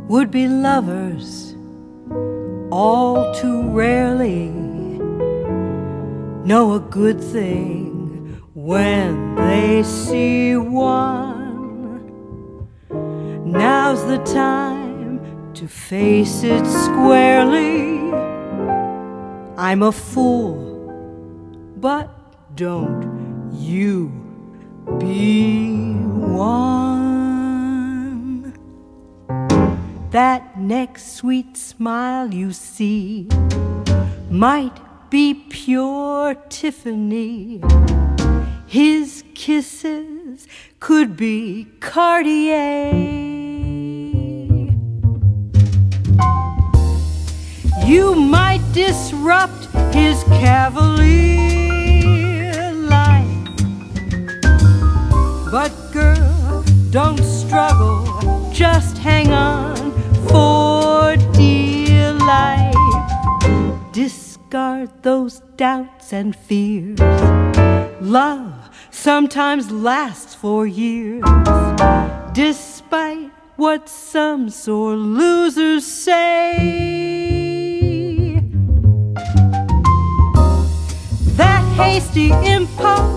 would be lovers all too rarely know a good thing when they see one. Now's the time to face it squarely. I'm a fool, but don't you be one. That next sweet smile you see might be pure Tiffany. His kisses could be Cartier. You might disrupt his cavalier life, but girl, don't struggle, just hang on for dear life. Discard those doubts and fears. Love sometimes lasts for years, despite what some sore losers say. That hasty impulse